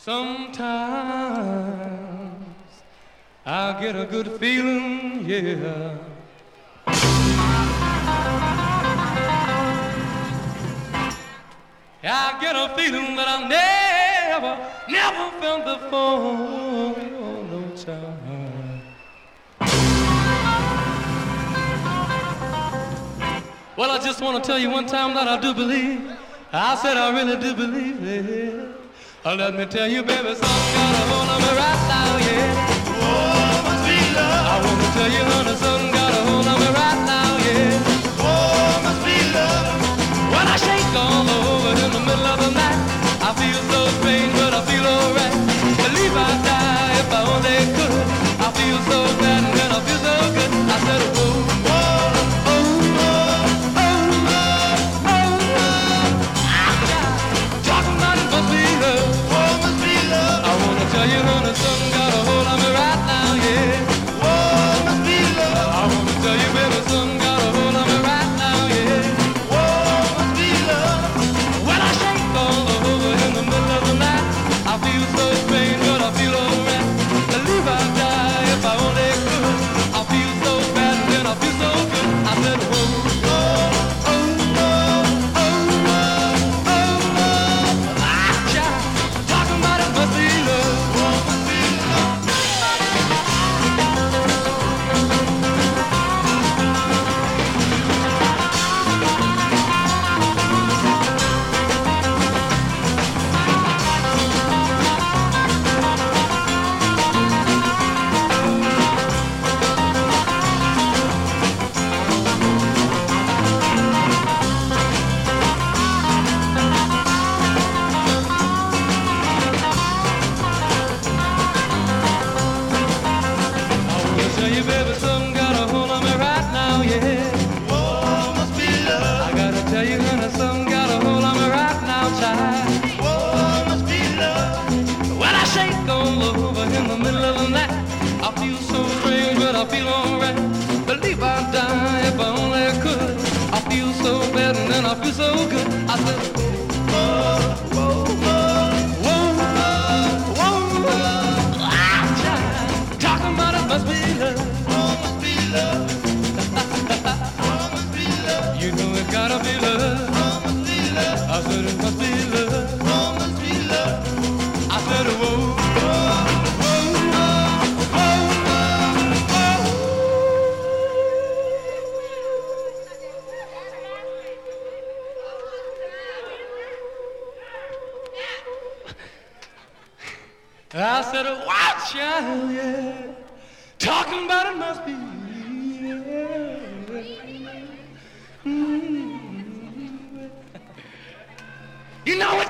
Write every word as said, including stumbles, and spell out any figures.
Sometimes I get a good feeling, yeah. I get a feeling that I never, never felt before, no time. Well, I just want to tell you one time that I do believe. I said I really do believe it. Oh, let me tell you, baby, something got a hold on me right now, yeah. Oh, must be love. I want to tell you, honey, something got a hold on me right now, yeah. Oh, must be love. When I shake all over in the middle of the night, I feel so strange, but I feel alright. Believe I'd die if I only could. I feel so bad and then I feel so good. I said, oh, oh, oh, oh, oh, oh, oh. Talking about it must be love. Oh, must be love. I wanna tell you, honey, something got a hold on me right now, yeah. Oh, must be love. I wanna tell you, baby, something got a hold on me right now, yeah. Oh, must be love. When I shake all over in the middle of the night, I feel so strange, but I feel alright. Believe I'd die if I only could. I feel so bad and then I feel so good. I said, oh, oh, oh, oh, oh, oh, oh, oh. Ah, child, talking about it must be love. Oh, must be love. I wanna tell you, baby, something got a hold on me right now, yeah. Oh, must be love. I gotta tell you, honey, something got a hold on me right now, child. Oh, must be love. When I shake all over in the middle of the night, I feel so strange, but I feel alright. Believe I'd die if I only could. I feel so bad and then I feel so good. I said, whoa, whoa, whoa, whoa, whoa, whoa. Ah, child, talking about it must be love. Oh, must be love. Oh, must be love. You know it gotta be love. Oh, must be love. I said it must be love. Oh, must be love. I said, whoa, whoa, whoa, whoa, whoa, whoa. I said, wow, child, yeah. Talking about it must be, yeah. Mm. You know